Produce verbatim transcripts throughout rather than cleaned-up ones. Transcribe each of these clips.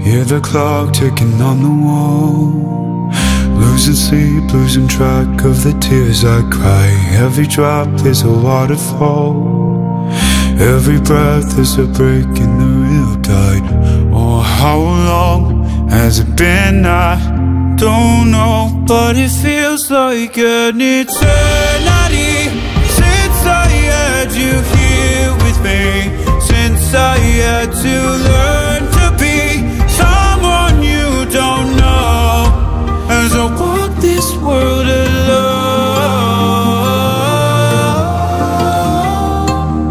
Hear the clock ticking on the wall, losing sleep, losing track of the tears I cry. Every drop is a waterfall, every breath is a break in the real tide. Oh, how long has it been? I don't know, but it feels like an eternity since I had you here with me, since I had to learn to be someone you don't know, as I walk this world alone.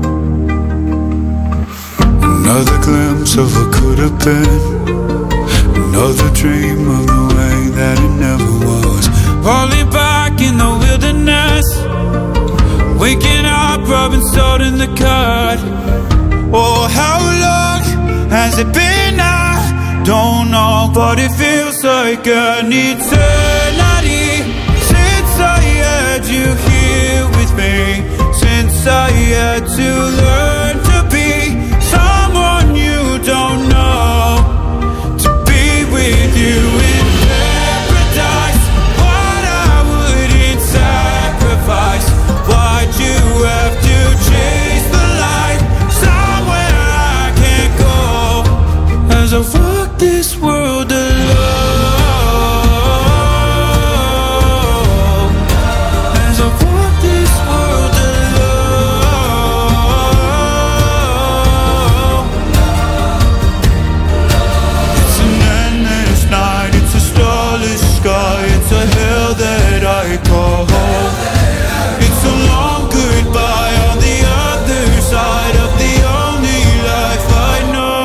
Another glimpse of what could have been, another dream of the way that it never was. Falling back in the wilderness, waking up, rubbing salt in the cut. Oh, how long has it been? I don't know, but it feels like an eternity since I had you here with me, since I had to learn to be someone you don't know, to be with you in paradise. What I wouldn't sacrifice, why'd you have to chase the light somewhere I can't go, as I walk this world alone, as I walk this world alone. It's an endless night, it's a starless sky, it's a hell that I call home. It's a long goodbye on the other side of the only life I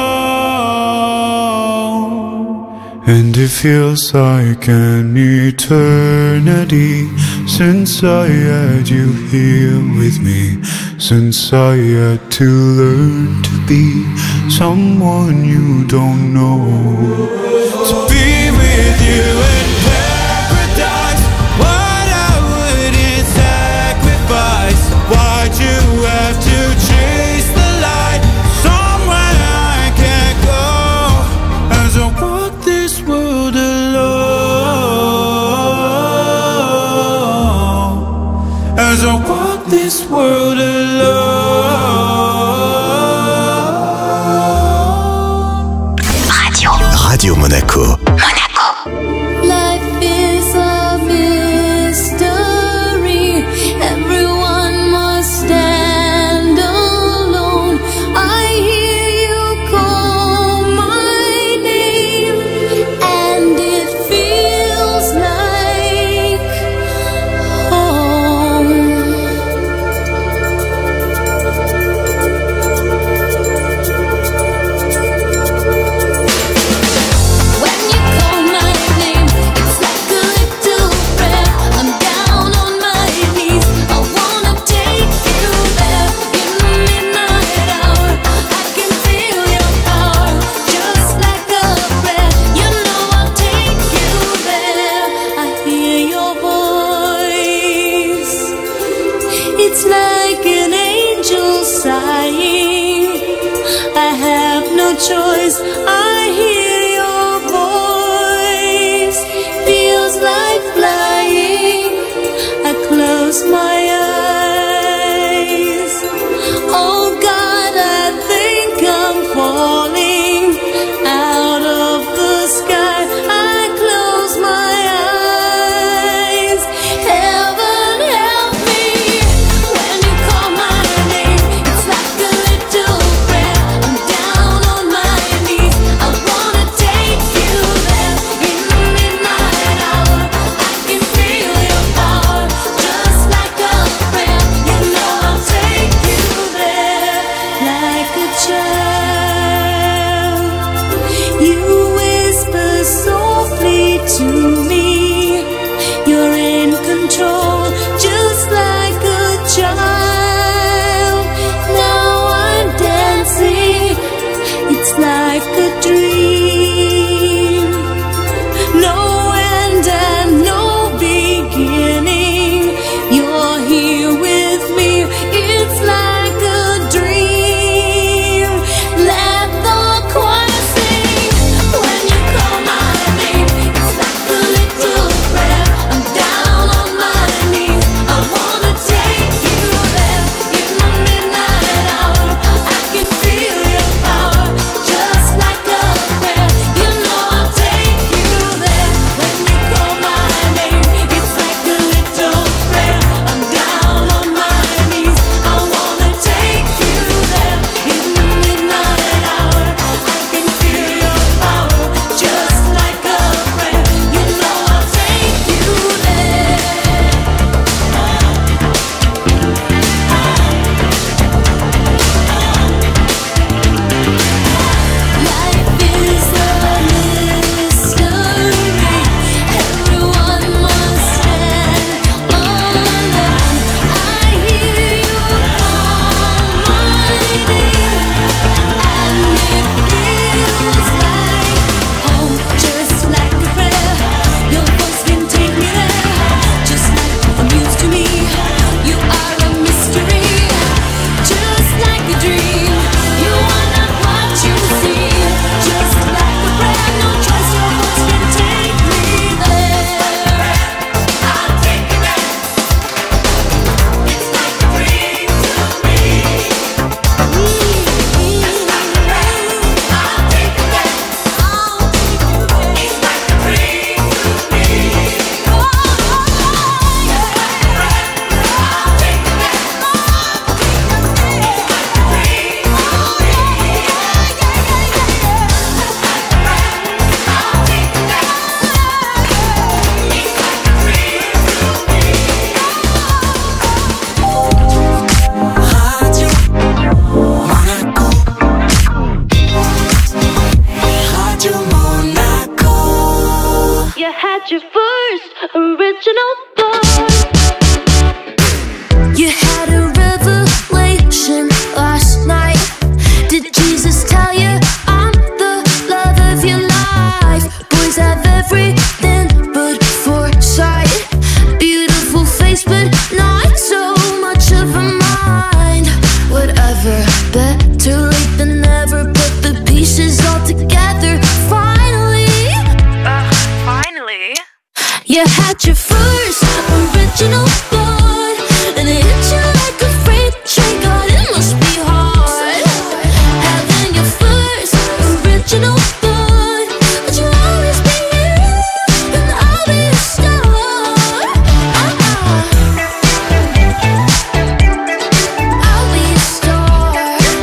know. And it feels like an eternity since I had you here with me, since I had to learn to be someone you don't know, to be with you in paradise. What I wouldn't sacrifice, why'd you have to chase the light somewhere I can't go, as I walk this world alone, as I walk this world alone. Radio. Radio Monaco. Monaco. Life is a mystery. Everyone must stand alone. I hear you call my name, and it feels like home. When you call my name, it's like a little prayer. I'm down on my knees, I wanna take you there. In the midnight hour, I can feel your power, just like a prayer. You know I'll take you there. I hear your voice, it's like an angel sighing. I have no choice, I hear your voice, feels like flying. I close my eyes. Oh God, I think I'm falling out of the sky. I close my eyes. Heaven help me. When you call my name, it's like a little prayer. I'm down on my knees, I wanna take you there. In the midnight hour, I can feel your power, just like a prayer. You know I'll take you there. Like a child, you whisper softly to me. You're in control, just like a child. Now I'm dancing, it's like a dream. No end and no beginning. You're here with me, it's like a dream. Let the choir sing. had your first original thought. You had a revelation last night. Did Jesus tell you I'm the love of your life? Boys have everything but foresight. Beautiful face but not so much of a mind. Whatever, better late than never. Put the pieces all together. Finally, uh, finally, you had your first original thought, and it hit you like a freight train. God, it must be hard having your first original thought. But you'll always be you, and I'll be a star. Uh-uh. I'll be a star.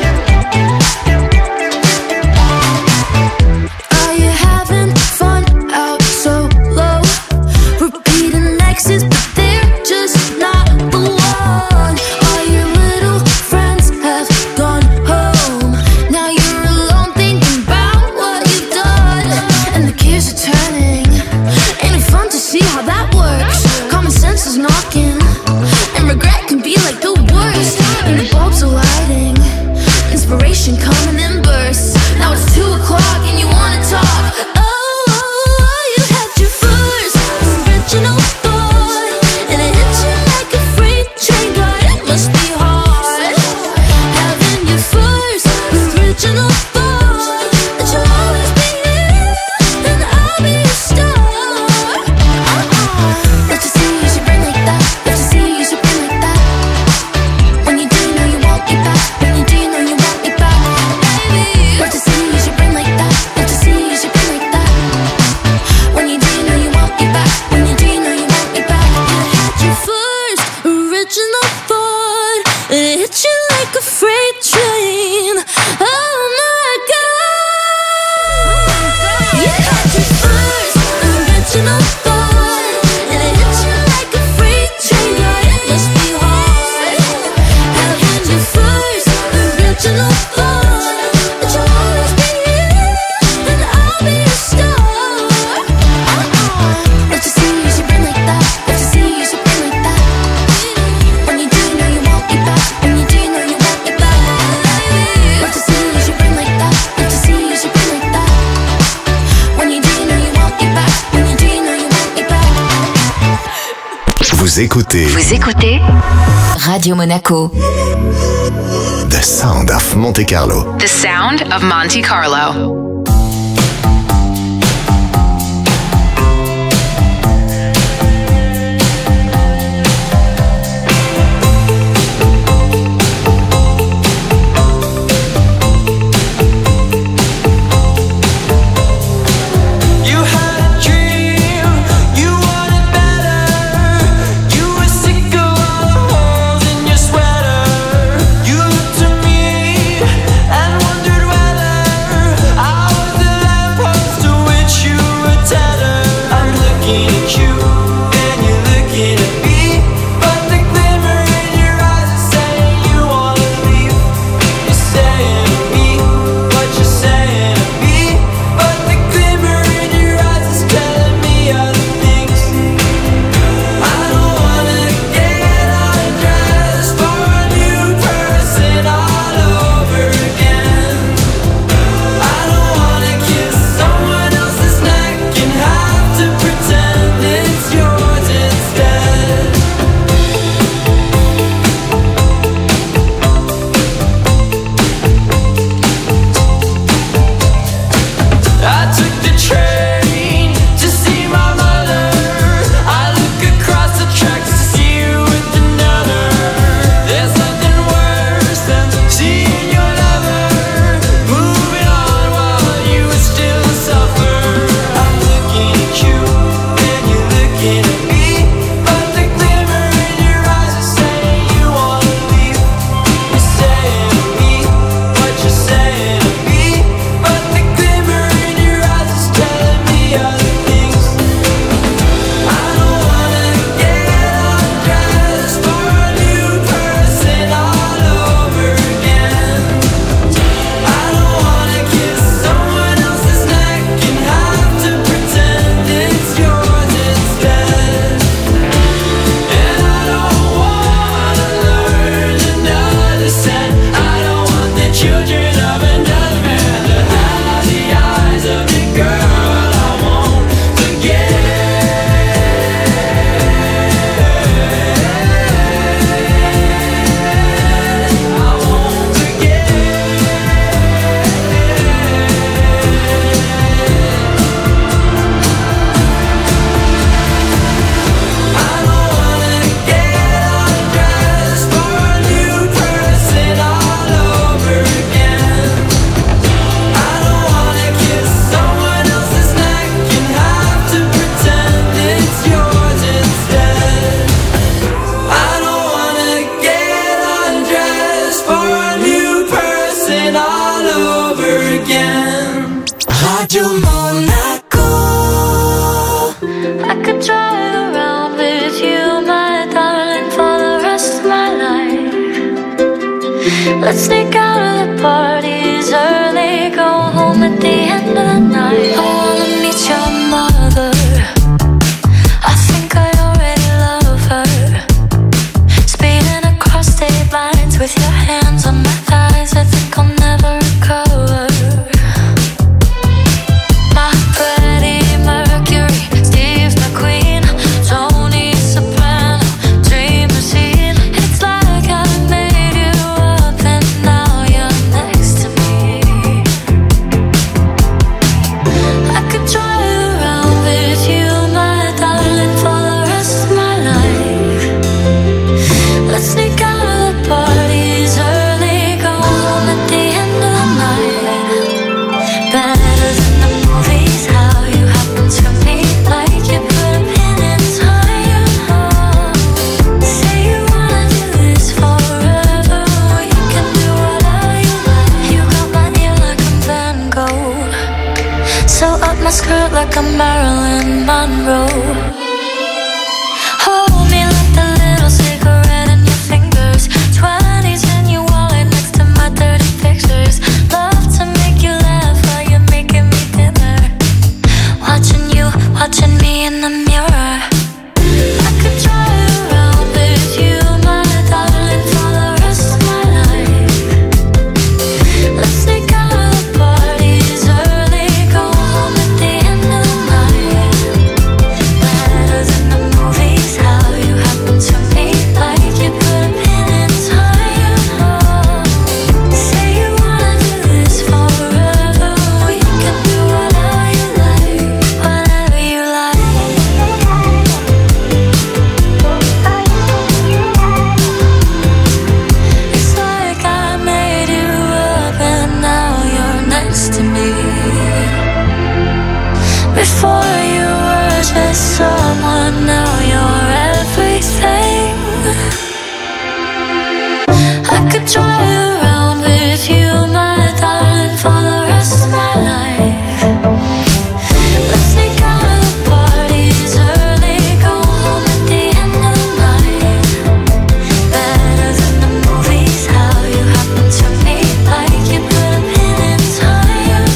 Are you having fun out so low? Repeating exes, but they're just not the one. All your little friends have gone home. Now you're alone thinking about what you've done, and the gears are turning. Ain't it fun to see how that works? Common sense is knocking, and regret can be like the worst. And the bulbs are lighting, inspiration coming in bursts. Now it's two o'clock and you wanna talk. Oh, you had your first original thought, and it hit you like a freight train. God, it must be hard having your first original thought. That you'll always be you, and I'll be a star. Uh-uh. Let you see you should bring like that. Let you see you should bring like that. When you do, you know you want me back. When you do, you know you want me back, baby. Let you see you should bring like that. Let you see you should bring like that. When you do, you know you want me back. When you do, you know you want me back. You had your first original thought, and it hit you like a freight train. Oh my God. You had your first original thought, and it hit you like a freight train. God, it must be hard having your first original thought. That you'll always be you, and I'll be a star. Uh-uh. Let you see you should bring like that. Let you see you should bring like that. When you do, you know you want me back. When you do, you know you want me back, baby. Let you see you should bring like that. Let you see you should bring like that. When you do, you know you want me back. When you do, you know you want me back. Vous écoutez Vous écoutez Radio Monaco. The Sound of Monte Carlo. The Sound of Monte Carlo. You had a dream, you wanted better. You were sick of all the holes in your sweater. You looked to me and wondered whether I was the lamppost to which you were tethered. I'm looking at you and you're looking at me, but the glimmer in your eyes is saying you wanna leave. You're saying to me what you're saying to me, but the glimmer in your eyes is telling me other things. I don't wanna get undressed for a new person all over again. I don't wanna kiss someone else's neck and have to pretend it's yours instead. I took the train to see my mother. I look across the tracks to see you with another. There's nothing worse than seeing your lover moving on while you still suffer. I'm looking at you and you're looking at me, but the glimmer in your eyes is saying you wanna leave. You're saying to me what you're saying to me, but the glimmer in your eyes is telling Radio Monaco. I could drive around with you, my darling, for the rest of my life. Let's sneak out of the parties early, go home at the end of the night. I wanna meet your mother, I think I already love her. Speeding across state lines with your hands on my thighs, I think I'll never recover. My Freddie Mercury, Steve McQueen, Tony Soprano, dream machine. It's like I made you up and now you're next to me. I could drive around with you, my darling, for the rest of my life. Let's sneak out of the parties early, go home at the end of the night. Better than the movies, how you happen to me, like you put a pin in time. Say you wanna do this forever, you can do whatever you like. You got my ear like a Van Gogh, sew up my skirt like a Marilyn Monroe. Hold me like the little cigarette in your fingers. Twenties in your wallet next to my dirty pictures. Love to make you laugh while you're making me dinner. Watching you, watching me in the mirror. I could drive around with you, my darling, for the rest of my life. Let's sneak out of the parties early, go home at the end of the night. Better than the movies, how you happen to me, like you put a pin in time. Say you wanna do this forever, you can do whatever you like, whatever you like. It's like I made you up and now you're next to me. Before you were just someone, now you're everything. I could drive around with you, my darling, for the rest of my life. Let's sneak out of the parties early, go home at the end of the night. Better than the movies, how you happen to me, like you put a pin in time.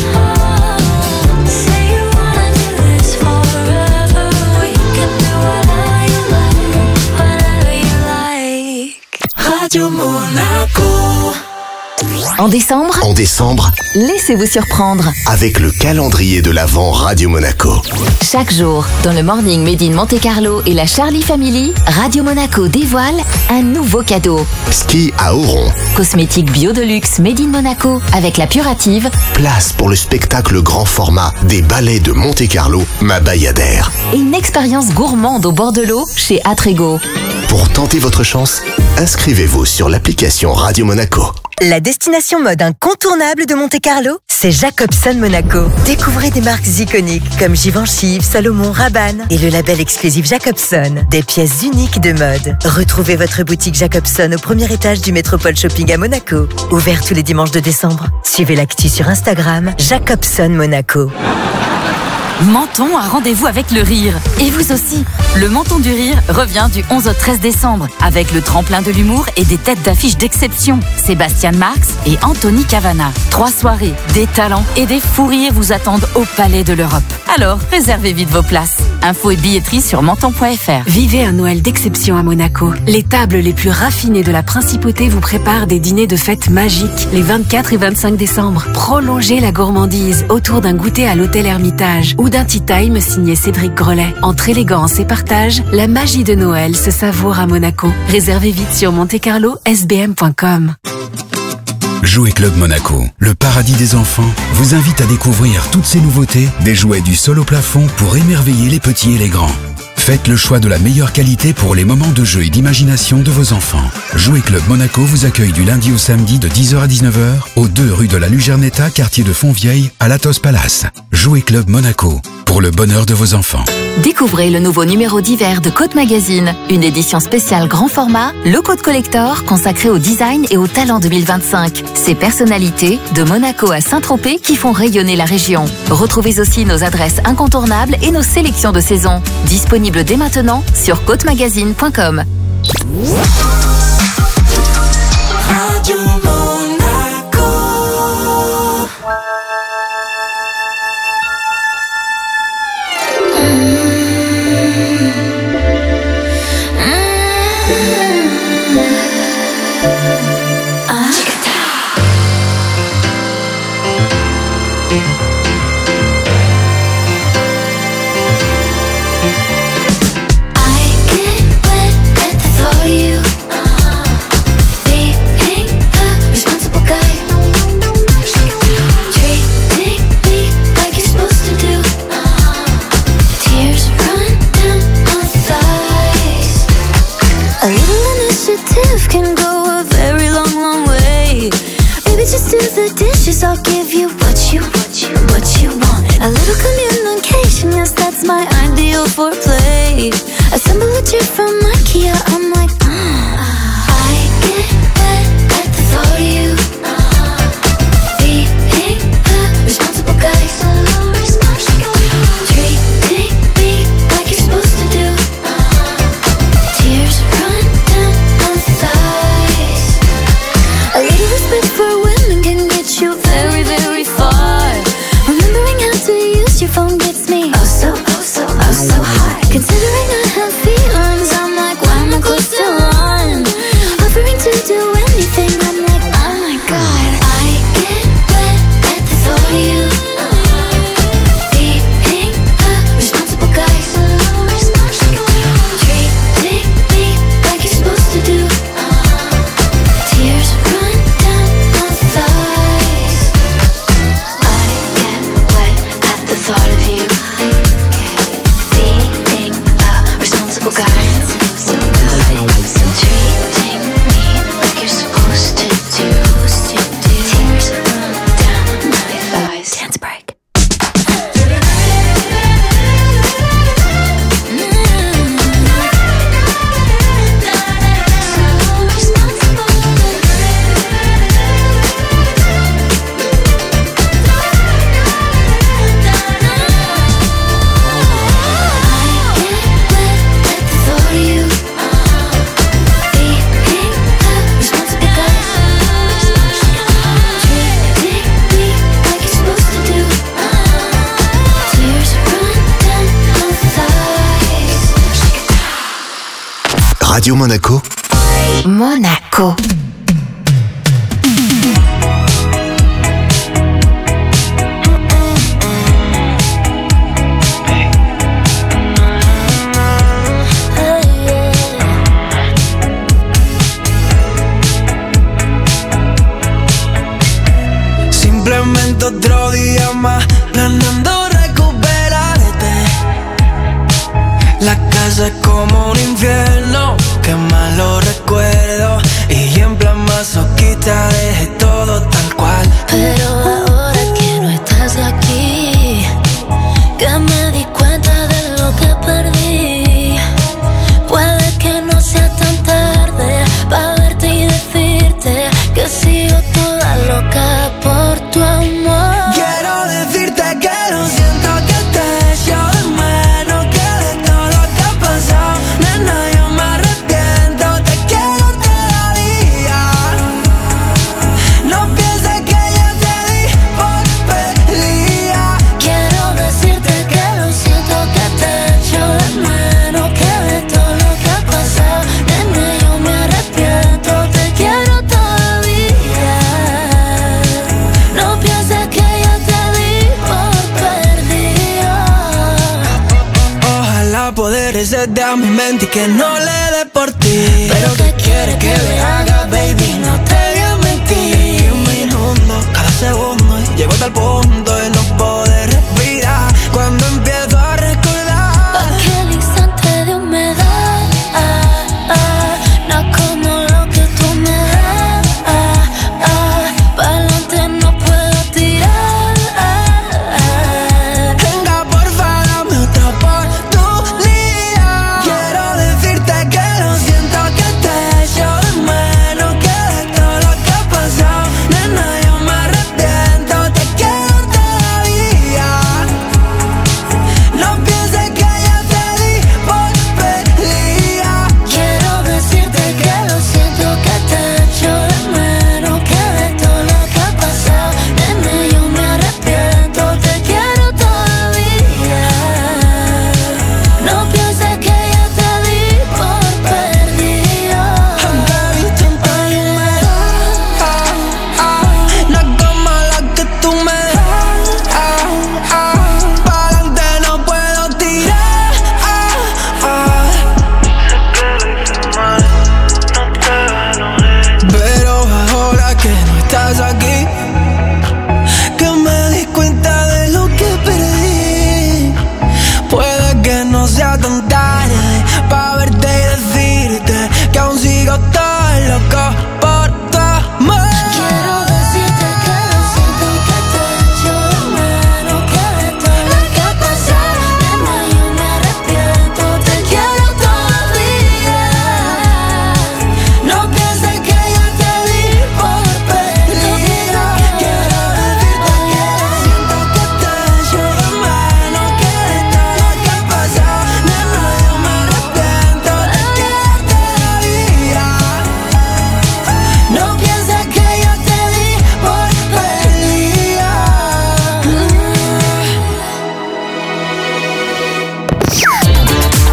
Say you wanna do this forever, you can do whatever you like, whatever you like. Radio Monaco. En décembre, En décembre, laissez-vous surprendre. avec le calendrier de l'Avent Radio Monaco. Chaque jour, dans le Morning Made in Monte Carlo et la Charlie Family, Radio Monaco dévoile un nouveau cadeau. Ski à Oron. Cosmétique bio de luxe Made in Monaco avec la Purative. Place pour le spectacle grand format des ballets de Monte-Carlo, Ma Bayadère. Et une expérience gourmande au bord de l'eau chez Atrego. Pour tenter votre chance, inscrivez-vous sur l'application Radio Monaco. La destination mode incontournable de Monte-Carlo, c'est Jacobson Monaco. Découvrez des marques iconiques comme Givenchy, Salomon, Rabanne et le label exclusif Jacobson. Des pièces uniques de mode. Retrouvez votre boutique Jacobson au premier étage du Métropole Shopping à Monaco. Ouvert tous les dimanches de décembre. Suivez l'actu sur Instagram, Jacobson Monaco. Menton a rendez-vous avec le rire. Et vous aussi. Le Menton du Rire revient du onze au treize décembre avec le tremplin de l'humour et des têtes d'affiche d'exception. Sébastien Marx et Anthony Cavana. Trois soirées, des talents et des fous rires vous attendent au Palais de l'Europe. Alors, réservez vite vos places. Infos et billetterie sur menton point f r. Vivez un Noël d'exception à Monaco. Les tables les plus raffinées de la Principauté vous préparent des dîners de fête magiques les vingt-quatre et vingt-cinq décembre. Prolongez la gourmandise autour d'un goûter à l'hôtel Hermitage ou d'un tea time signé Cédric Grelet. Entre élégance et partage, la magie de Noël se savoure à Monaco. Réservez vite sur monte carlo s b m point com. Jouet Club Monaco, le paradis des enfants, vous invite à découvrir toutes ces nouveautés, des jouets du sol au plafond pour émerveiller les petits et les grands. Faites le choix de la meilleure qualité pour les moments de jeu et d'imagination de vos enfants. Jouet Club Monaco vous accueille du lundi au samedi de dix heures à dix-neuf heures au deux rue de la Lugernetta, quartier de Fontvieille, à l'Athos Palace. Jouet Club Monaco. pour le bonheur de vos enfants. Découvrez le nouveau numéro d'hiver de Côte Magazine, une édition spéciale grand format, le Côte Collector, consacré au design et au talent deux mille vingt-cinq. Ces personnalités, de Monaco à Saint-Tropez, qui font rayonner la région. Retrouvez aussi nos adresses incontournables et nos sélections de saison. Disponibles dès maintenant sur côte magazine point com. Radio Monaco. Can go a very long, long way. Baby, just do the dishes. I'll give you what you, what you, what you want. A little communication, yes, that's my ideal foreplay. Assemble a chair from IKEA. I'm like, mm. I get wet at the thought of you. Being a responsible guy, so responsible. Treating me like you're supposed to do. Tears run down my thighs. A little respect for women can get you very, very far. Remembering how to use your phone gets me oh so, oh so, oh so high. Considering I have feelings, I'm like, why am I close to one? Offering to do anything, I'm like, oh my god. I get wet at the thought of you. Being a responsible guy, so responsible. Treating me like you're supposed to do. Tears run down my thighs. I get wet at the thought of you. Being a responsible guy. Treating me like you're supposed to do. Tears run down my thighs. Dance break. Radio Monaco, Monaco. Simplemente otro día más, planeando recuperarte. La casa es como un infierno, qué malo recuerdo. Y en plan masoquista dejé todo tal cual. Pero ahora que no estás aquí, que me di cuenta de lo que perdí. Puede que no sea tan tarde para verte y decirte que sigo toda loca por tu amor. Quiero decirte que lo siento, que te echo de menos, que de todo lo que ha pasado, nena, yo me arrepiento. Te quiero todavía. No pienses que ya te di por perdida. Quiero decirte que lo siento, que te echo de menos, que de todo lo que ha pasado, nena, yo me arrepiento. Te quiero todavía. No pienses que ya te di por perdida. Ojalá poder exceder a mi mente y que no le dé por ti. Pero ¿qué quieres que le haga, baby? No te voy a mentir. Un minuto, cada segundo, y llego hasta el punto de no poder respirar. Cuando empiezo a recordar Aquel instante de humedad, ah, ah, no como lo que tú me das, ah, ah, pa'lante no puedo tirar, ah, ah. venga, porfa,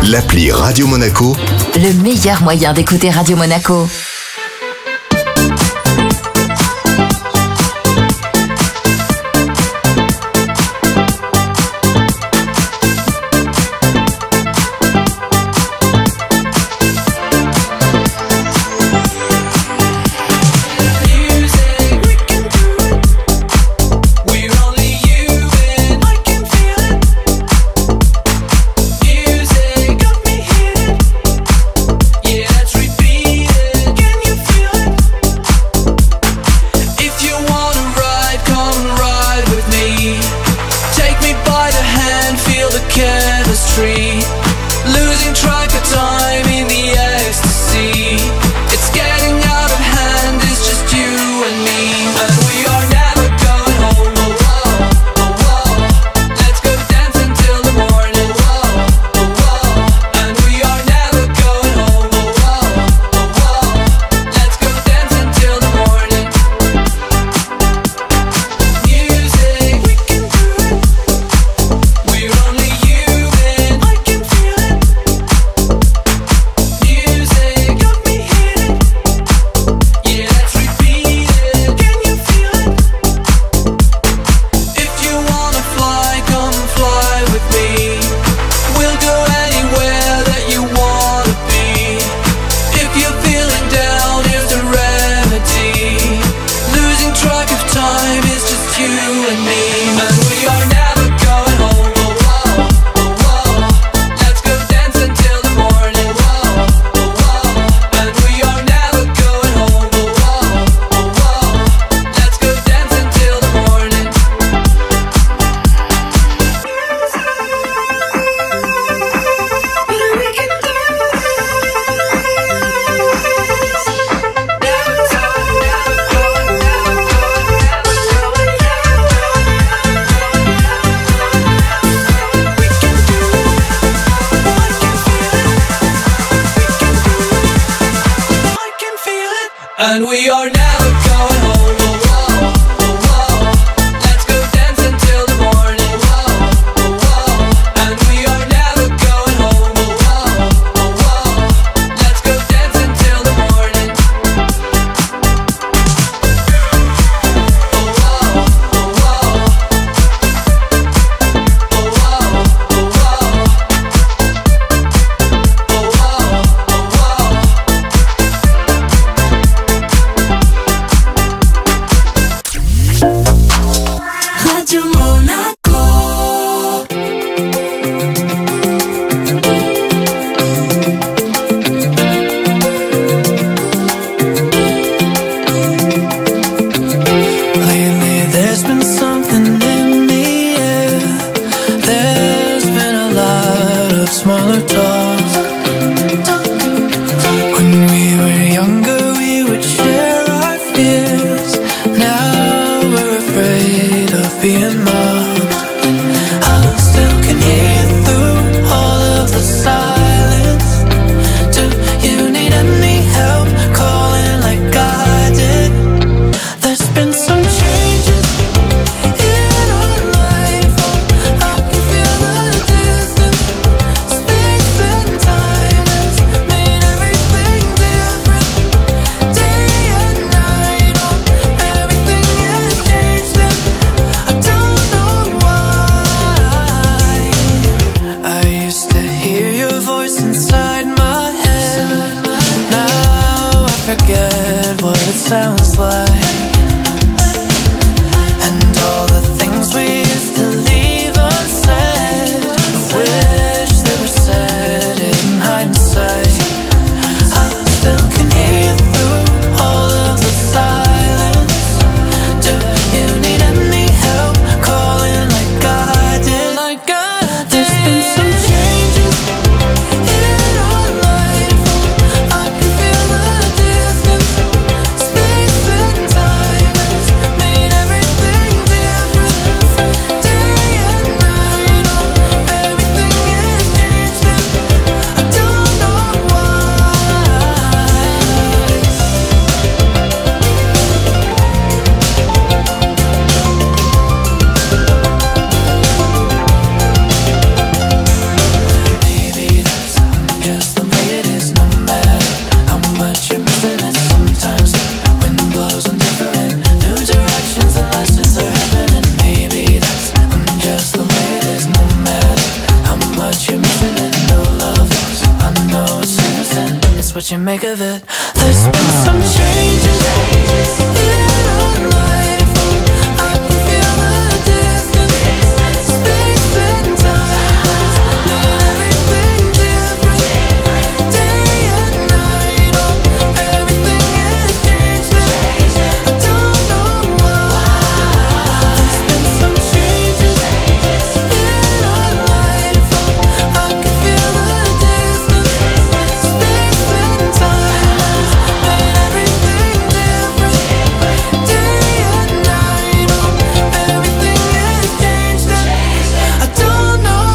L'appli Radio Monaco, le meilleur moyen d'écouter Radio Monaco. And we are never going home. Oh, oh, oh, oh. Let's go dance until the morning. Oh, oh, oh. And we are never going home. Oh, oh, oh, oh. Let's go dance until the morning. Oh, oh, oh, oh. Oh, oh, oh, oh. Oh, oh, oh, oh. Radio Monaco. Lately there's been something in the air. There's been a lot of smaller talk. When we were younger we would share our fears. Now we're afraid of being mocked. I still can hear through all of the silence. Do you need any help calling like I did? There's been some changes in our life. I can feel the distance, space and what you make of it. There's been some changes in our life. I can feel the distance, space and time. Made everything different, day and night. Oh, everything has changed. I don't know why. There's been some changes in our life. I can feel the distance, space and time. Made everything different, day and night. Oh, everything has changed. I don't know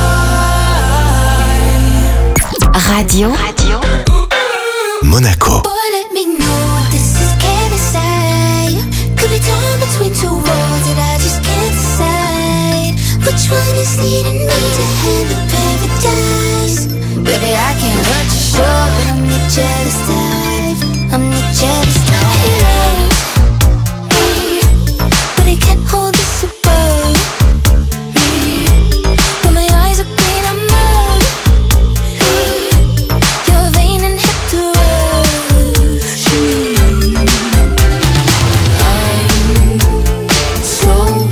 why. Radio. Monaco. Boy, let me know what this is, can't decide. Could be torn between two roads that I just can't decide. Which one is leading me to heaven, paradise? Baby, I can't hurt you, sure, but I'm the jealous type. I'm the jealous type. But I can't hold this above me. When my eyes are green, I'm numb. You're vain and hip to rush. I'm so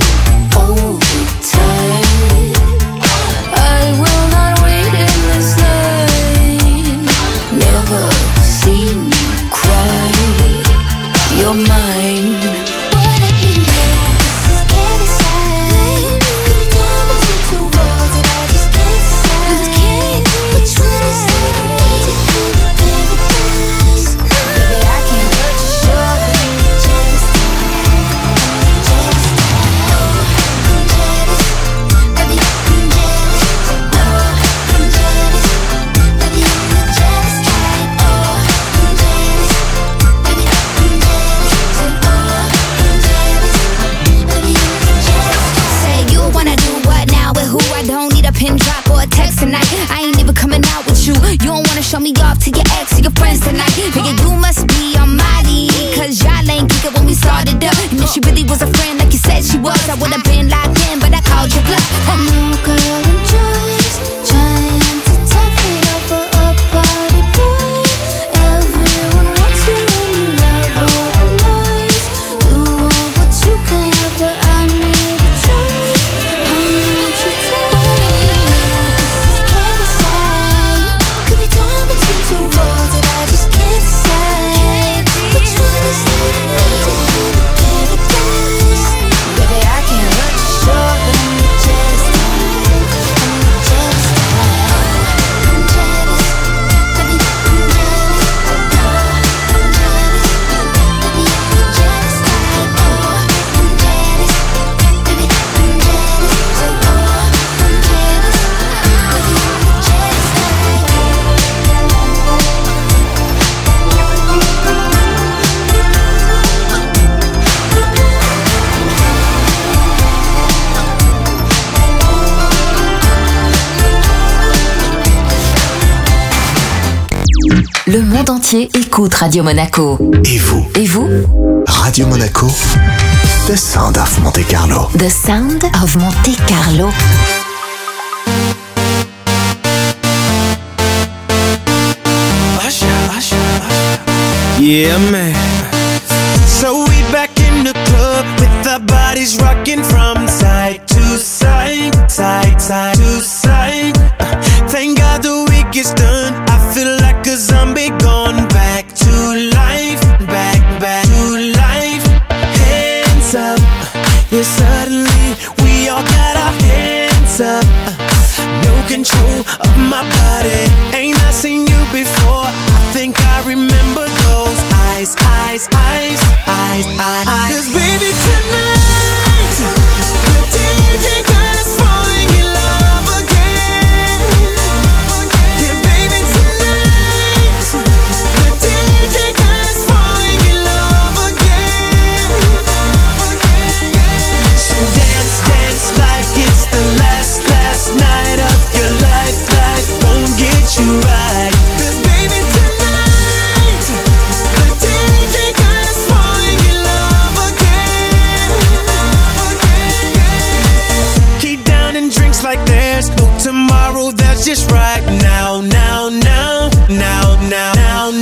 overtired. I will not wait in this line. Never seen you cry. You're mine. Boy, let me know this is can't decide. Could be torn between two roads that I just can't decide. Which one is leading me to heaven, paradise? Baby, I can't hurt you, sure, but I'm the jealous type. I'm the jealous type. I'm jealous. Baby, I'm jealous. Oh, I'm jealous. Baby, I'm the jealous type. Oh, I'm jealous. Baby, I'm jealous. Oh, I'm jealous. Baby, I'm the jealous type. Say you wanna do what now with who? I don't need a pin drop or a text tonight. I ain't even coming out with you. You don't wanna show me off to your ex or your friends tonight. Nigga, you must be on my league, cause y'all ain't kick it when we started up. And if she really was a friend like you said she was, I would've been locked in, but I called your bluff. No girl, I'm just trying to top it up for a party boy. Everyone wants you and you love all the noise. You want what you can have, but I need a choice. I need you to can't decide. Could be torn between two roads that I just can't decide. Which one is leading me to heaven, paradise? Baby, I can't hurt you, sure, but I'm the jealous type. I'm the jealous type. I'm jealous. Baby, I'm jealous. Oh, I'm jealous. Baby, I'm the jealous type. Oh, I'm jealous. Baby, I'm jealous. Oh, I'm jealous. Baby, I'm the jealous Le monde entier écoute Radio Monaco. Et vous, Et vous? Radio Monaco, The Sound of Monte Carlo. The Sound of Monte Carlo. Usher, usher, usher. Yeah, man. So we back in the club with our bodies rocking from side to side, side, side to side. Uh, Thank God the week is done. I feel like a zombie gone back to life, back, back to life. Hands up, yeah, suddenly we all got our hands up. No control of my body. Ain't I seen you before? I think I remember those eyes, eyes, eyes, eyes, eyes. Cause baby tonight, the D J got us falling in love again. Yeah, baby tonight, the D J got us falling in love again. So dance, dance like it's the last, last night of your life. Life won't get you right. Cause baby tonight, the D J got us falling in love again. Keep down and drinks like there's no tomorrow. That's just right now, now, now, now, now, now,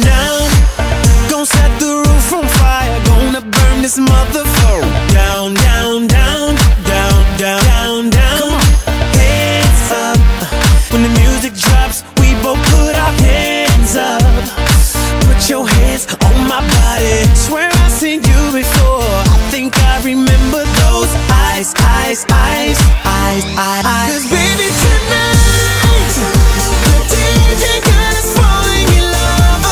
motherfucker. Down, down, down, down, down, down, down. Hands up. When the music drops, we both put our hands up. Put your hands on my body. Swear I've seen you before. I think I remember those eyes, eyes, eyes, eyes, eyes, eyes. 'Cause baby tonight, the D J got us falling in love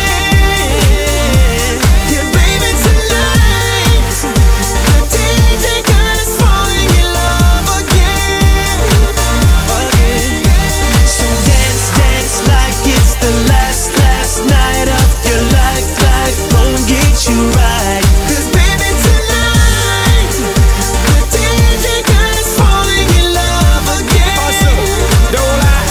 again. Yeah, baby tonight, the D J got us falling in love again, again. So dance, dance like it's the last, last night of your life. Life won't get you right. 'Cause baby tonight, the D J got us falling in love again. Awesome, don't lie.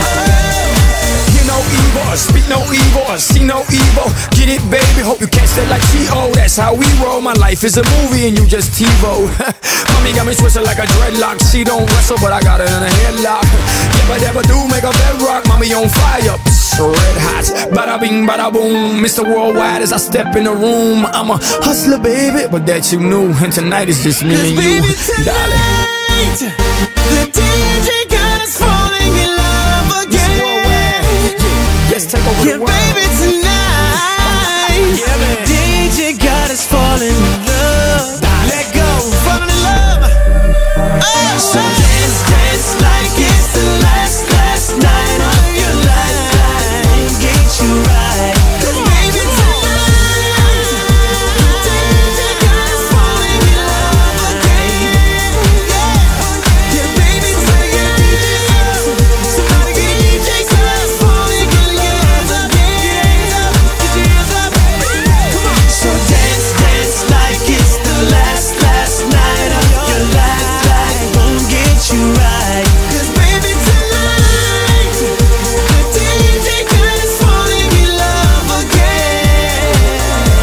Hear no evil, or speak no evil, or see no evil. Get it, baby, hope you catch that like T O. That's how we roll. My life is a movie and you just TiVo. Mommy got me twisted like a dreadlock. She don't wrestle, but I got her in a headlock. Never, never do make a bedrock. Mommy on fire, psh, red hot. Bada bing, bada boom. Mister Worldwide as I step in the room. I'm a hustler, baby, but that you knew. And tonight is just me and you, Baby darling. tonight, the D J got us falling in love again. Let's take over Yeah, the world. baby tonight, Yeah, man. D J got us falling in love. Let go, falling in love. Oh, so dance, dance like it's the last, last night of your life. Life get you right. 'Cause baby tonight, D J got us falling in love again. Yeah, yeah, baby tonight, somebody get D J got us falling in love again. Get your hands up, come on. So dance, dance like it's the last, last night of your life. Life won't get you right. 'Cause baby tonight, the D J got us falling in love again.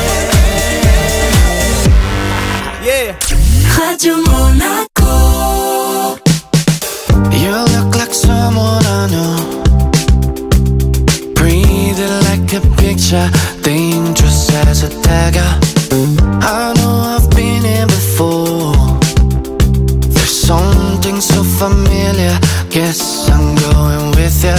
Yeah. Radio Monaco. You look like someone I know. Breathing like a picture, dangerous as a dagger. I know I've been here before. There's something so familiar. Guess I'm going with ya.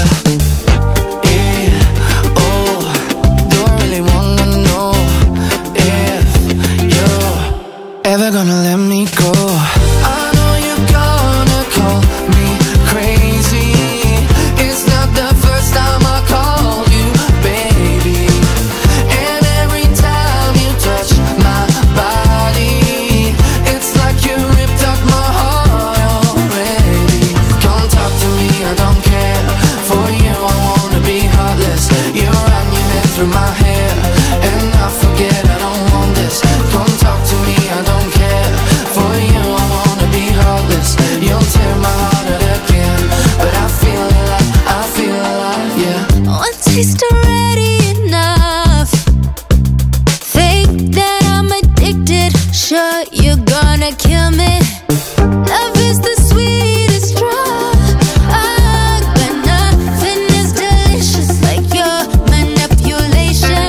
Yeah, oh, don't really wanna know if you're ever gonna let me go. I know you're gonna call me crazy. It's not the first time I called you, baby. And every time you touch my body, it's like you ripped up my heart already. Come talk to me, I don't care. For you, I wanna be heartless. You run your head through my hair, and I forget I don't want this. Come talk to me, I don't care. For you, I wanna be heartless. You'll tear my heart out again, but I feel alive, I feel alive, yeah. One taste already enough. Think that I'm addicted. Sure, you're gonna kill me. Love is the sweetest drug, ah, but nothing is delicious like your manipulation.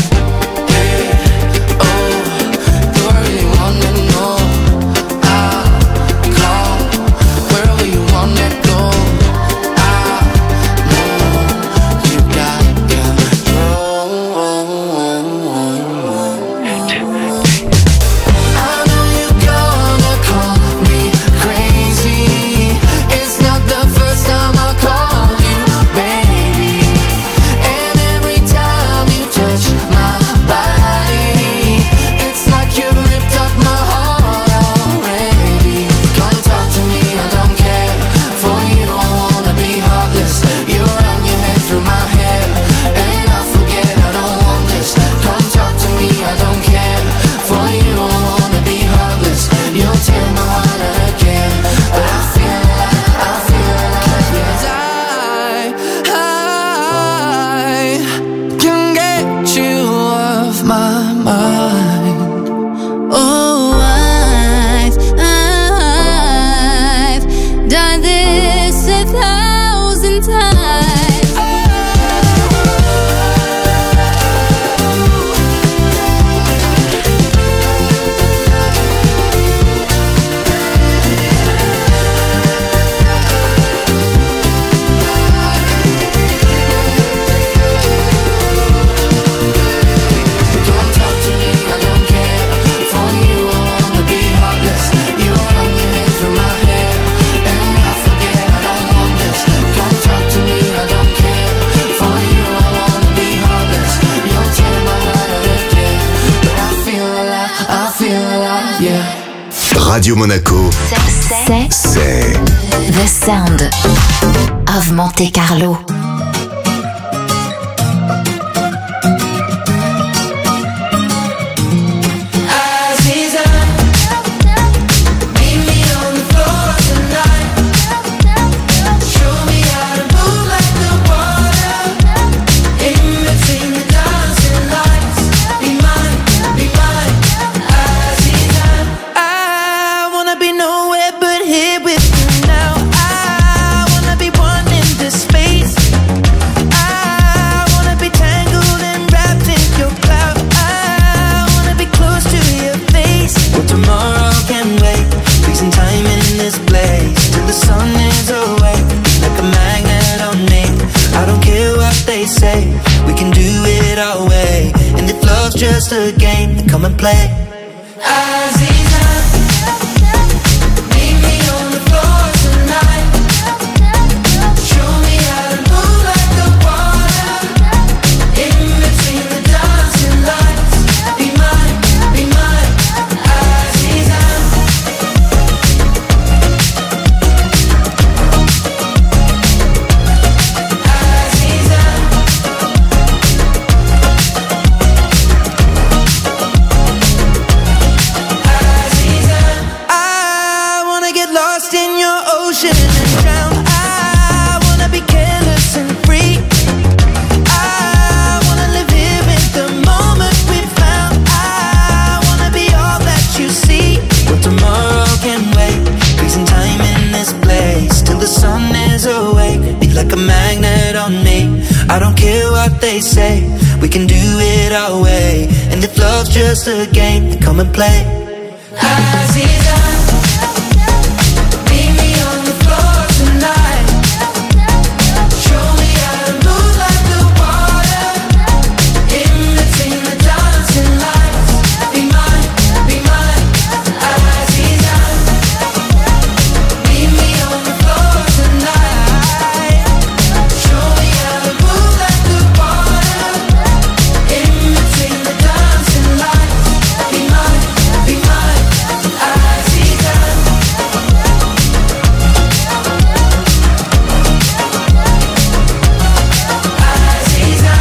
Oh, do I really wanna know? I'll call wherever you wanna go. I know you got control. I know you're gonna call me crazy. It's not the first time I called you, baby. And every time you touch my body, it's like you ripped up my heart already. Come talk to me, I don't care. For you, I wanna be heartless. You run your head through my hair, and I forget I don't want this. Come talk to me, I don't care. For you, I wanna be heartless. You'll tear my heart out again, but I feel alive, I feel alive, yes. I, I can get you off my mind. Oh, I've, I've done this a thousand times. Radio Monaco, C'est c'est The Sound of Monte Carlo. Just a game, come and play. Aziza, meet me on the floor tonight. Show me how to move like the water. In between the dancing lights. Be mine, be mine, Aziza. Aziza. Like a magnet on me. I don't care what they say. We can do it our way. And if love's just a game, then come and play. Aziza, meet me on the floor tonight. Show me how to move like the water. In between the dancing lights. Be mine, be mine, Aziza. Meet me on the floor tonight. Show me how to move like the water. In between the dancing lights. Be mine, be mine, Aziza. Aziza.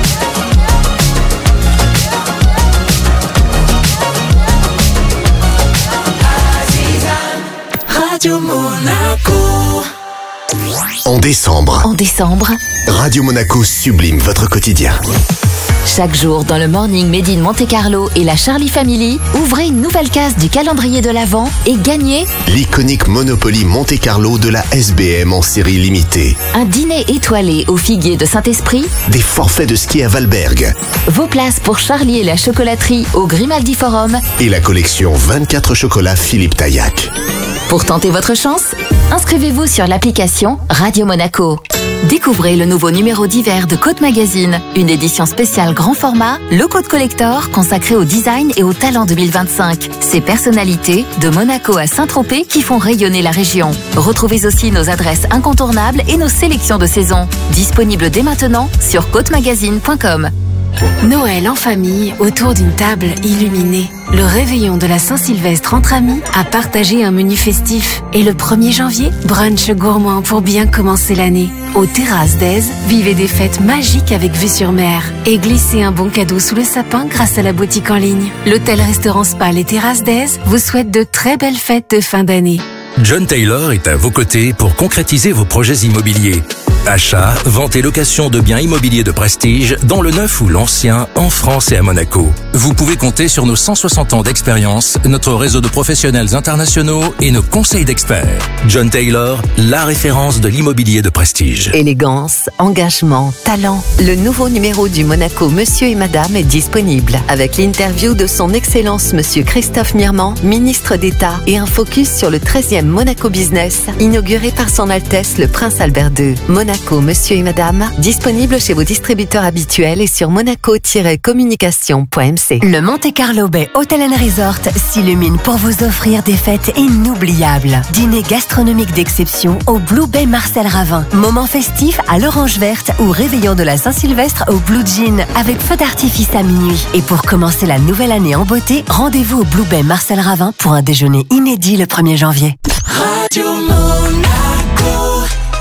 Aziza. Radio Monaco. en décembre. En décembre, Radio Monaco sublime votre quotidien. chaque jour dans le Morning Made in Monte Carlo et la Charlie Family, ouvrez une nouvelle case du calendrier de l'Avent et gagnez L'iconique Monopoly Monte Carlo de la S B M en série limitée. un dîner étoilé au Figuier de Saint-Esprit, Des forfaits de ski à Valberg. vos places pour Charlie et la chocolaterie au Grimaldi Forum. Et la collection vingt-quatre chocolats Philippe Taillac. Pour tenter votre chance, inscrivez-vous sur l'application Radio Monaco. Découvrez le nouveau numéro d'hiver de Côte Magazine, une édition spéciale grand format, le Côte Collector consacré au design et au talent deux mille vingt-cinq. Ces personnalités, de Monaco à Saint-Tropez, qui font rayonner la région. Retrouvez aussi nos adresses incontournables et nos sélections de saison. Disponibles dès maintenant sur côte magazine point com. Noël en famille, autour d'une table illuminée. Le réveillon de la Saint-Sylvestre entre amis à partager un menu festif. Et le premier janvier, brunch gourmand pour bien commencer l'année. Aux terrasses d'Aise, vivez des fêtes magiques avec vue sur mer. Et glissez un bon cadeau sous le sapin grâce à la boutique en ligne. L'hôtel-restaurant Spa Les Terrasses d'Aise vous souhaite de très belles fêtes de fin d'année. John Taylor est à vos côtés pour concrétiser vos projets immobiliers. Achat, vente et location de biens immobiliers de prestige dans le neuf ou l'ancien, en France et à Monaco. Vous pouvez compter sur nos cent soixante ans d'expérience, notre réseau de professionnels internationaux et nos conseils d'experts. John Taylor, la référence de l'immobilier de prestige. Élégance, engagement, talent. Le nouveau numéro du Monaco Monsieur et Madame est disponible avec l'interview de son Excellence Monsieur Christophe Mirmand, ministre d'État, et un focus sur le treizième Monaco Business, inauguré par son Altesse le Prince Albert deux. Monaco Monaco, monsieur et madame, disponible chez vos distributeurs habituels et sur monaco tiret communication point m c. Le Monte Carlo Bay Hotel and Resort s'illumine pour vous offrir des fêtes inoubliables. Dîner gastronomique d'exception au Blue Bay Marcel Ravin. Moment festif à l'Orange Verte ou réveillon de la Saint-Sylvestre au Blue Jean avec feu d'artifice à minuit. Et pour commencer la nouvelle année en beauté, rendez-vous au Blue Bay Marcel Ravin pour un déjeuner inédit le premier janvier. Radio Monaco.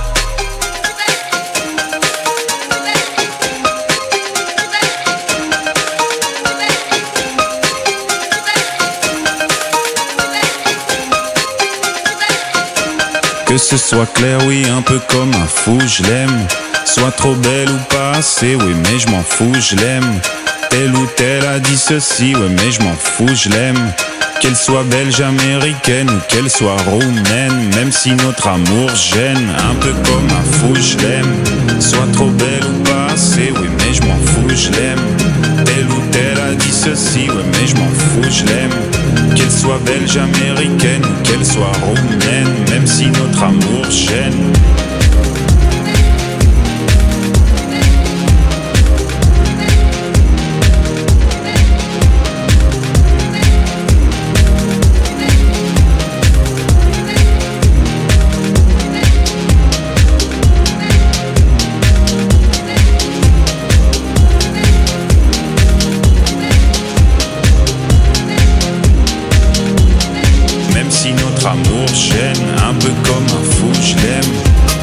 Que ce soit clair, oui, un peu comme un fou, je l'aime. Soit trop belle ou pas assez, oui, mais je m'en fous, je l'aime. Telle ou telle a dit ceci, ouais, mais je m'en fous, je l'aime. Qu'elle soit belge, américaine ou qu'elle soit roumaine, même si notre amour gêne, un peu comme un fou, je l'aime. Soit trop belle ou pas assez, oui, mais je m'en fous, je l'aime. Telle ou telle a dit ceci, ouais, mais je m'en fous, je l'aime. Qu'elle soit belge, américaine ou qu'elle soit roumaine, même si notre amour gêne. Amour gêne, un peu comme un fou, je l'aime.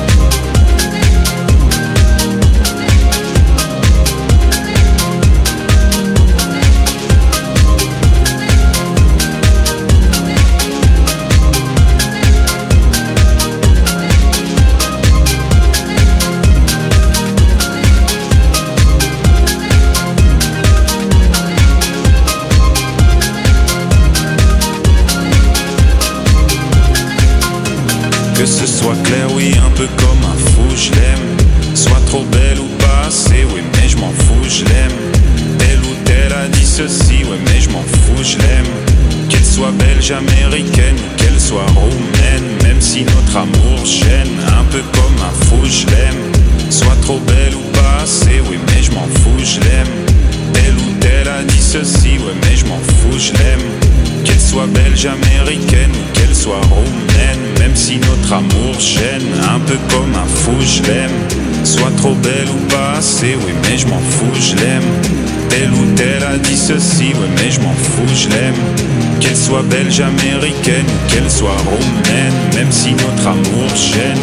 Que ce soit clair, oui, un peu comme un fou, je l'aime. Soit trop belle ou pas assez, oui, mais je m'en fous, je l'aime. Telle ou telle a dit ceci, ouais, mais je m'en fous, je l'aime. Qu'elle soit belge, américaine ou qu'elle soit roumaine, même si notre amour gêne, un peu comme un fou, je l'aime. Soit trop belle ou pas assez, oui, mais je m'en fous, je l'aime. Telle ou telle a dit ceci, ouais, mais je m'en fous, je l'aime. Qu'elle soit belge, américaine ou qu'elle soit roumaine, même si notre amour gêne, un peu comme un fou, je l'aime. Soit trop belle ou pas assez, oui, mais je m'en fous, je l'aime. Telle ou telle a dit ceci, oui, mais je m'en fous, je l'aime. Qu'elle soit belge, américaine ou qu'elle soit roumaine, même si notre amour gêne.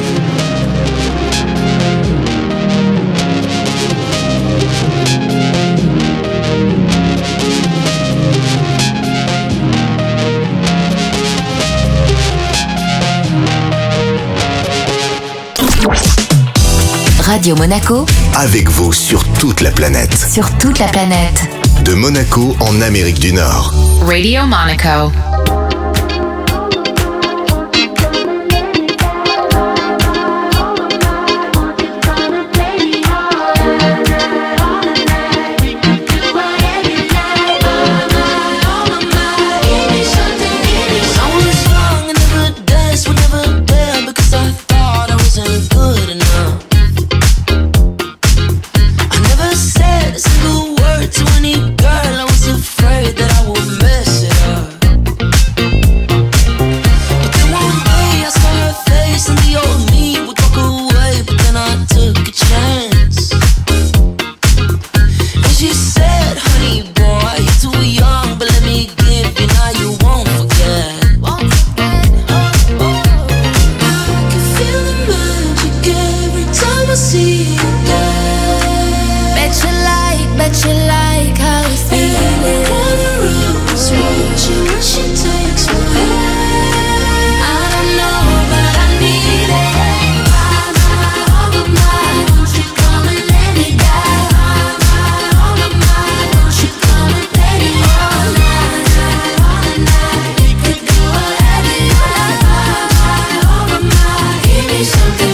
Radio Monaco, Avec vous sur toute la planète. sur toute la planète. De Monaco en Amérique du Nord. Radio Monaco.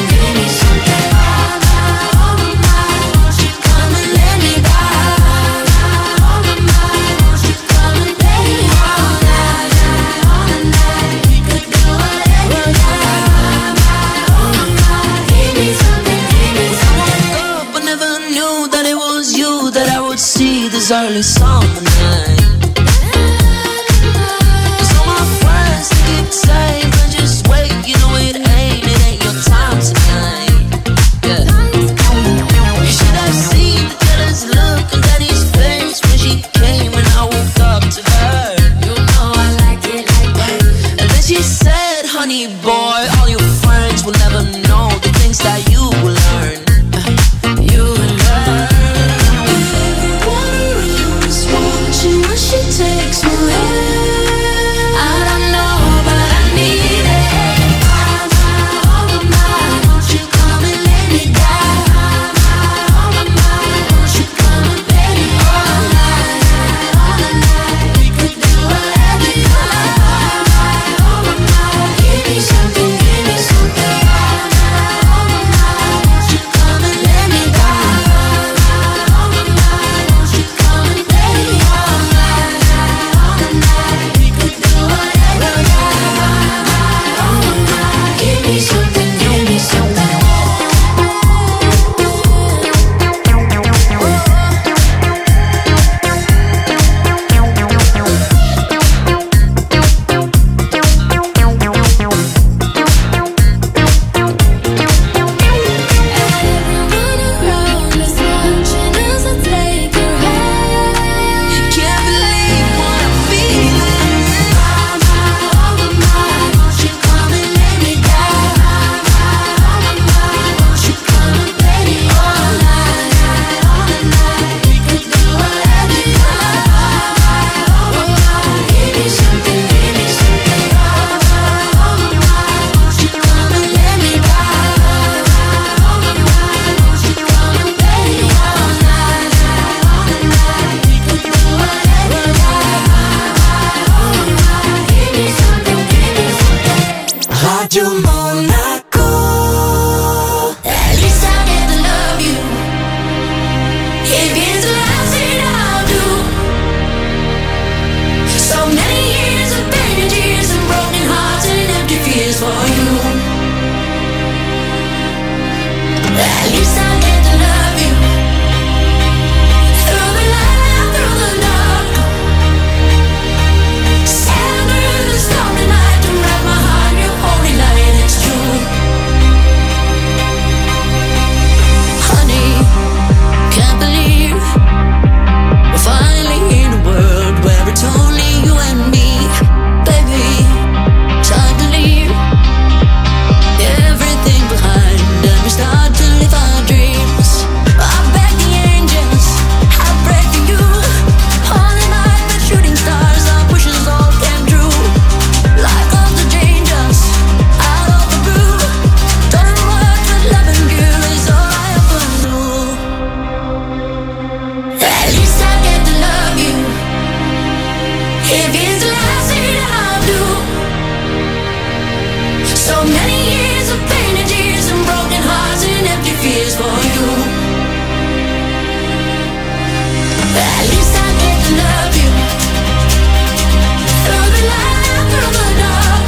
Something, give me something. was early summer night. Cause all my friends they keep saying, but just wait, you know it ain't, it ain't your time tonight. Yeah. You should have seen the jealous look on Daddy's face when she came and I woke up to her. You know I like it like that. And then she said, honey boy, all your friends will never know the things that you will learn. You will learn. Everyone is watching when she takes my hand. I don't know, but I need it. My, my, oh my, my, won't you come and let me die? My, my, oh my, my, won't you come and bet it all night, all night. We could do whatever you like. My, my, oh my, my, give me something, give me something. My, my, oh my, my, won't you come and let me die? My, my, oh my, my, won't you come and bet it all night, all night. We could do whatever you like. My, my, oh my, my, give me something, give me something. Everyone around is watching as I take your hand. Can't believe what I'm feeling. My, my, oh my, my, won't you come and let me die? My, my, oh my, my, won't you come and bet it all night, all night. We could do whatever you like. My, my, oh my, give me something, give me something. My, my, oh my, my, won't you come and let me die? My, my, oh my, my, won't you come and bet it all night, all night. We could do whatever you like. My, my, oh my, give me something, give me something. Radio Monaco. At least I get to love you. If it's the last thing I'll do. So many years of pain and tears and broken hearts and empty fears for you. At least I get to love you. Through the light, through the dark. Stand through the storm tonight to wrap my heart in your holy light. It's true. Honey, can't believe we're finally in a world where it's only you and me. Baby, time to leave everything behind and we start to live our dreams. I beg the angels, I pray for you. On the night the shooting stars, our wishes all came true. Life comes to change us out of the blue. Don't know what but loving you is all I ever knew. At least I get to love you. If it's the last thing I'll do. So many years of pain and tears and broken hearts and empty fears for you. At least I get to love you. Through the light, through the dark.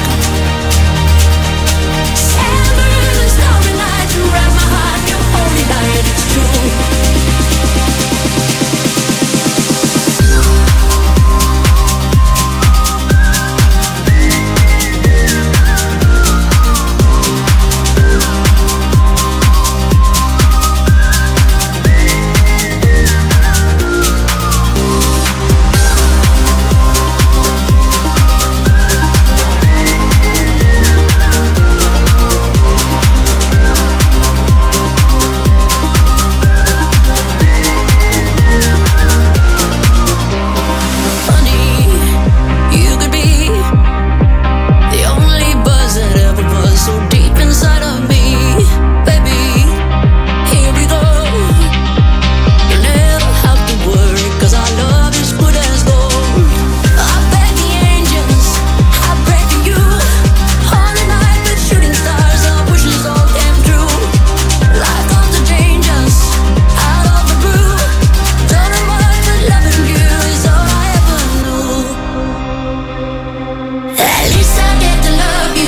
Stand through the stormy night to wrap my heart in your holy light. It's true. Honey, you could be the only buzz that ever was so deep inside of me. Baby, here we go. You'll never have to worry, cause our love is good as gold. I beg the angels, I pray for you. On the night with shooting stars, our wishes all came true. Life comes to change us out of the blue. Don't know what but loving you is all I ever knew. At least I get to love you.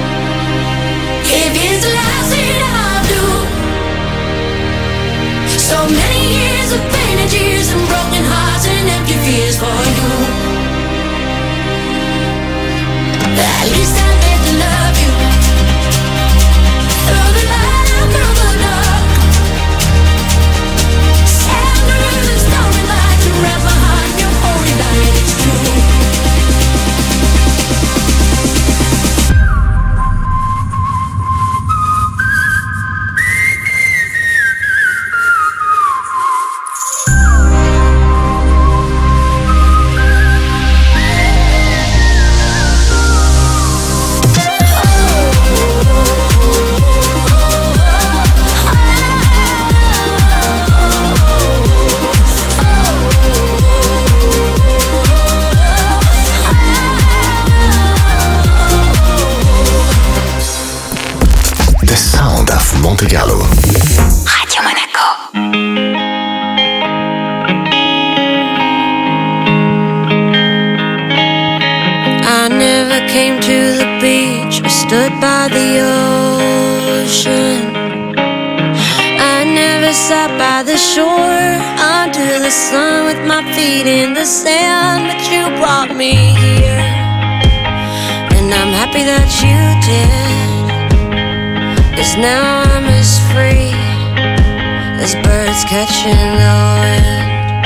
If it's the last thing I'll do. So many years of pain and tears and broken hearts funky fears for you. At least I get to love you. Through the light and through the dark. Stand through the stormy light to wrap behind your holy light. It's true. The sound of Monte Carlo. Radio Monaco. I never came to the beach or stood by the ocean. I never sat by the shore under the sun with my feet in the sand. But you brought me here, and I'm happy that you did. 'Cause now I'm as free as birds catching the wind.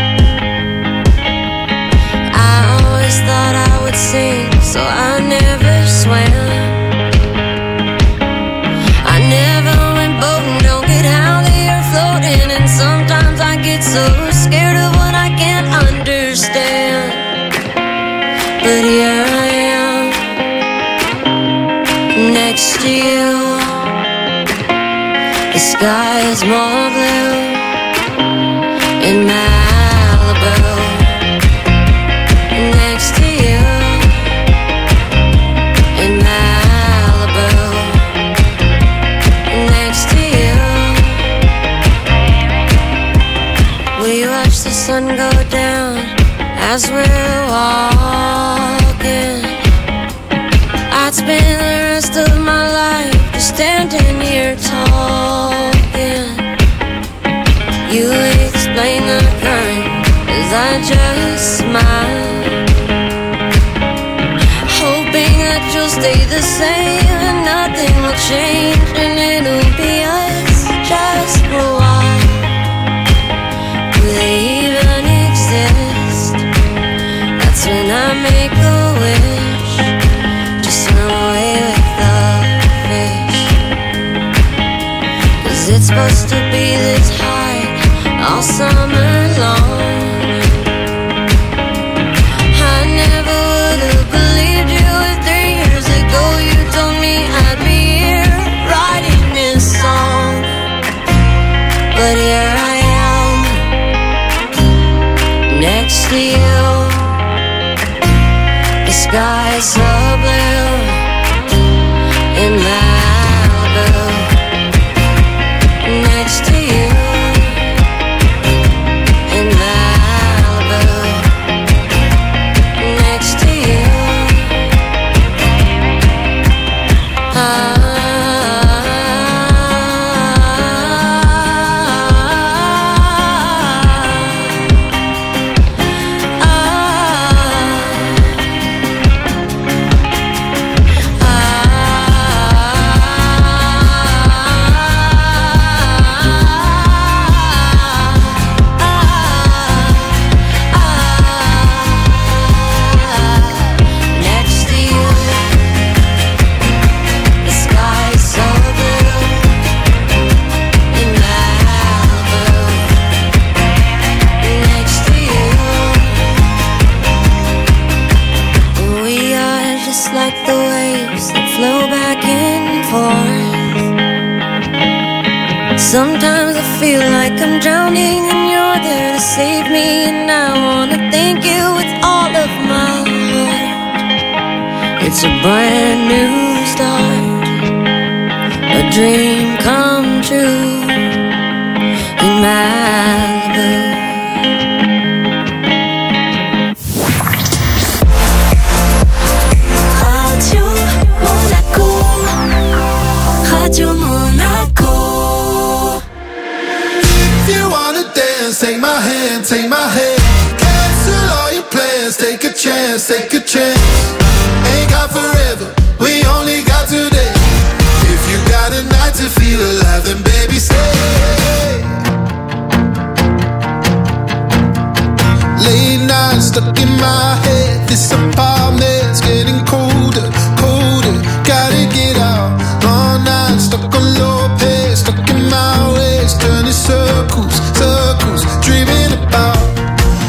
I always thought I would sink, so I never swam. I never went boating, don't get how they are floating. And sometimes I get so scared of what I can't understand. But here I am, next to you. The sky is more blue in Malibu. Next to you in Malibu. Next to you. We watch the sun go down as we're walking. I'd spend the rest of my life just standing here talking. You explain the current as I just smile, hoping that you'll stay the same and nothing will change, and it'll be us just for a while. Do they even exist? That's when I make a wish to swim away with the fish. 'Cause it's supposed to be this high all summer long. I never would have believed you if three years ago you told me I'd be here writing this song. But here I am, next to you. The sky is so blue in Malibu. Next to you in Malibu. Next to you. Ah. Like the waves that flow back and forth. Sometimes I feel like I'm drowning and you're there to save me, and I wanna thank you with all of my heart. It's a brand new start, a dream come true in Malibu. Radio Monaco. If you wanna dance, take my hand, take my hand. Cancel all disappointed.